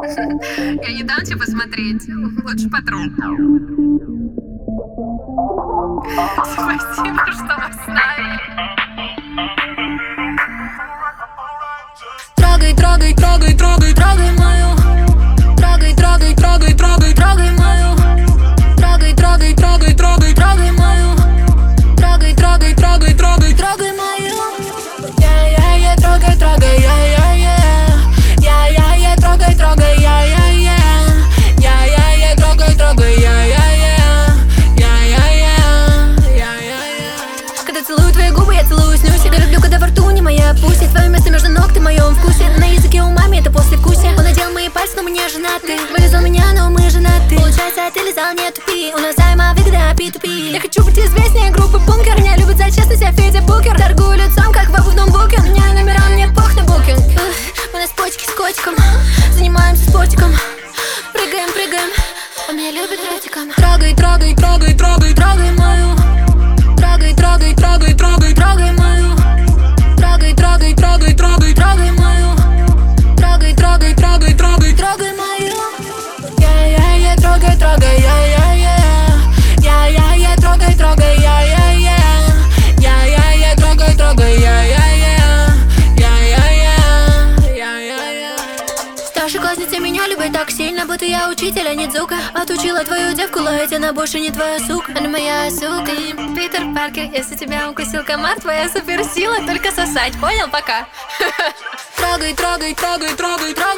Я не дам тебе посмотреть. Лучше потом. Спасибо, что вы с нами. Трогай, трогай, трогай, трогай, трогай мою. Трогай, трогай, трогай, трогай, трогай мою. Трогай, трогай, трогай, трогай, трогай мою. Трогай, трогай, трогай, трогай, трогай мою. Я трогай, трогай, я трогай, трогай, я трогай, трогай, Когда целую твои губы, я целую снюсь. Я люблю, когда во рту не моя пусть. Твое место между ног, ты в моем вкусе. На языке у мамы это послевкусие. Он надел мои пальцы, но мы не женаты. Вылезал меня, но мы женаты. Получается, ты лизал, не тупи. У нас взаимовыгода P2P. Я хочу быть известнее группы Бункер. Меня любят за честность, я Федя Букер. Торгую лицом, как в обувном буке. У меня номера, мне пох на букинг. Мы на спочке с котиком. Занимаемся спортиком. Прыгаем, прыгаем. Он меня любит ротиком. Трогай, трогай, трогай, трогай, трогай мою. Трогай, трогай, трогай, трогай, трогай мою. Трогай, трогай, трогай, трогай, трогай мою. Трогай, трогай, трогай, трогай, трогай мою. Я трогай, трогай, я трогай, трогай, я трогай, трогай, Старшеклассница меня любит так сильно, будто я учитель, а не дзука. Отучила твою девку лаять, она больше не твоя сука. Она моя сука. Ты Питер Паркер, если тебя укусил комар, твоя суперсила только сосать, понял? Пока. Трогай, трогай, трогай, трогай, трогай.